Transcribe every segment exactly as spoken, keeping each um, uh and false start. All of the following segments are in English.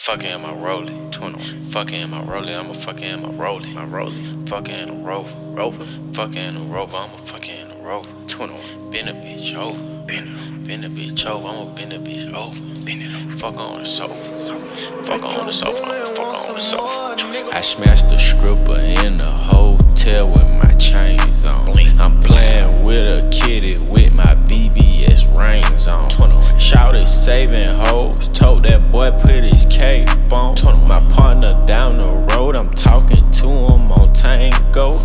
Fucking in my rollie. twenty-one. Fucking in my rollie. I'ma fucking in my rollie. My rollie. Fucking in a rover. Rover. Fucking in a rover. I'ma fucking in a rover. twenty-one. Bend a bitch over. Bend. Bend a bitch over. I'ma bend a bitch over. Bend it over. Fuck on the sofa. Fuck on the sofa. I'ma fuck on the sofa. I smashed the stripper in the hotel with my chains on. I'm playing with a kitty with my V V S rings on. Shouted saving hoes, told that boy put his cape on. My partner down the road, I'm talking to him on Tango.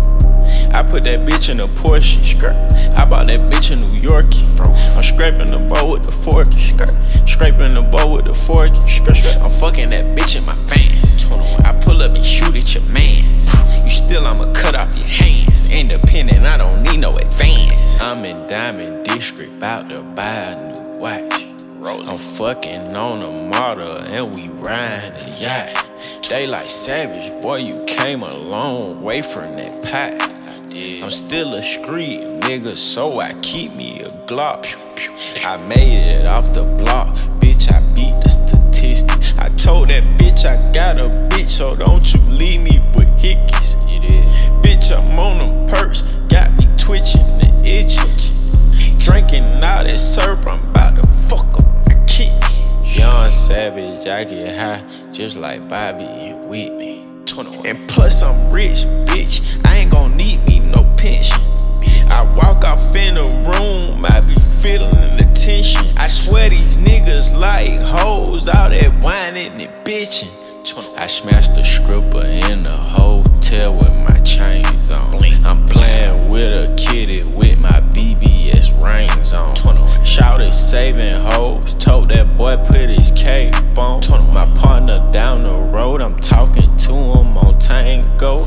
I put that bitch in a Porsche. I bought that bitch in New York. I'm scraping the bowl with the fork. Scraping the bowl with the fork. I'm fucking that bitch in my Vans. I pull up and shoot at your mans. You still, I'ma cut off your hands. Independent, I don't need no advance. I'm in Diamond District, bout to buy a new watch. I'm fucking on a model and we riding a yacht. They like savage, boy, you came a long way from that pot. I'm still a street nigga, so I keep me a Glock. I made it off the block, bitch, I beat the statistics. I told that bitch I got a bitch, so don't you leave me with hickeys. Bitch, I'm on them perks, got me twitching the itching. Drinking all that syrup, I'm about to fuck up my kidney. Young savage, I get high, just like Bobby and Whitney. And plus I'm rich, bitch, I ain't gon' need me no pension. I walk off in the room, I be feeling the tension. I swear these niggas like hoes, all that whining and bitching. I smashed the stripper in the hotel with my chains on. I'm playing with a kitty with my V V S rings on. Shouted saving hoes, told that boy put his cape on. My partner down the road, I'm talking to him on Tango.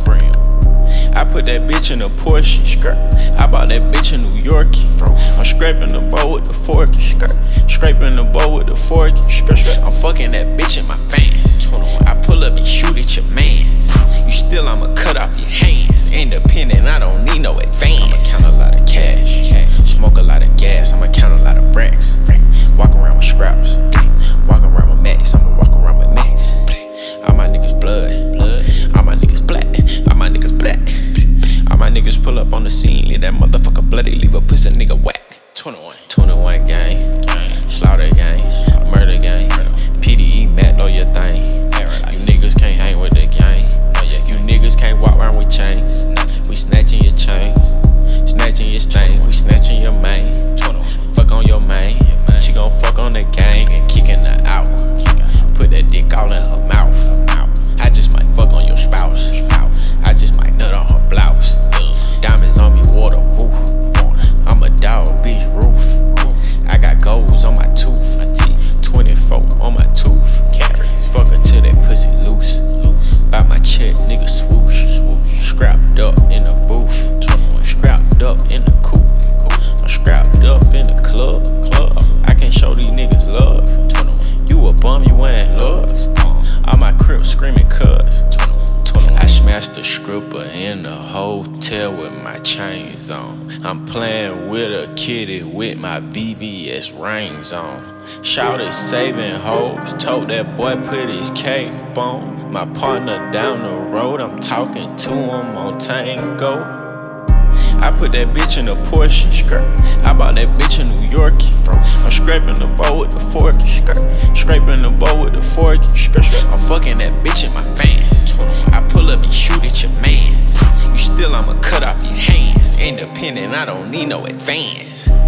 I put that bitch in a Porsche. I bought that bitch in New York. I'm scraping the bowl with the fork. Scraping the bowl with the fork. I'm fucking that bitch in my Vans. I pull up and shoot at your mans. You still, I'ma cut off your hands. Independent, I don't need no advance. I'ma count a lot of cash, smoke a lot of gas. I'ma count a lot of racks. Walk around with scraps. Walk around with Max. I'ma walk around with Max. All my niggas blood, blood. All my niggas black. All my niggas black. All my niggas pull up on the scene, leave that motherfucker bloody, leave a pussy nigga whack. twenty-one, twenty-one gang, slaughter gang, murder gang, P D E Mac, know your thing. You niggas can't hang with the gang. You niggas can't walk around with chains. We snatching your chains, snatching your stain. We snatching your main. Fuck on your main. She gon' fuck on the gang and kicking her out. Put that dick all in her mouth. I just might fuck on your spouse. I just might nut on her blouse. Diamonds on me, water, woof. I'm a dog, bitch, roof. I got golds on my tooth. twenty-four on my tooth. Fuck her till that pussy loose. Bout my check, nigga swoosh. Scrapped up in the booth. Scrapped up in the coupe. I'm scrapped up in the club. I can't show these niggas love. You a bum, you ain't loves. All my crips screaming cuz. I smashed the stripper in the hotel with my chains on. I'm playing with a kitty with my V V S rings on. Shouted saving hoes, told that boy put his cape on. My partner down the road, I'm talking to him on Tango. I put that bitch in a Porsche. I bought that bitch in New York. I'm scraping the bowl with the fork. Scraping the bowl with the fork. I'm fucking that bitch in my Vans. I pull up and shoot at your mans. You still, I'ma cut off your hands. Independent, I don't need no advance.